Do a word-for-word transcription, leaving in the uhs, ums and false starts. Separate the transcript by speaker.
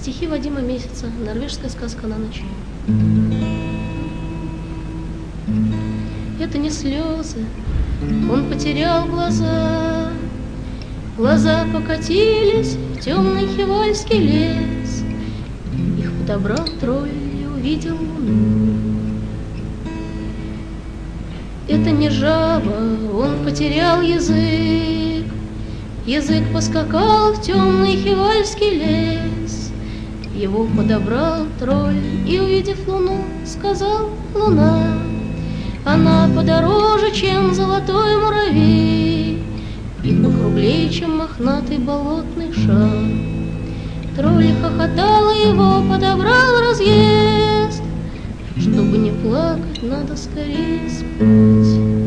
Speaker 1: Стихи Вадима Месяца. Норвежская сказка на ночь. Это не слезы, он потерял глаза. Глаза покатились в темный хивольский лес. Их подобрал тролль и увидел луну. Это не жаба, он потерял язык. Язык поскакал в темный хивольский лес. Его подобрал тролль и, увидев луну, сказал: луна, она подороже, чем золотой муравей, и покруглее, чем мохнатый болотный шар. Тролль хохотал, и его подобрал разъезд. Чтобы не плакать, надо скорее спать.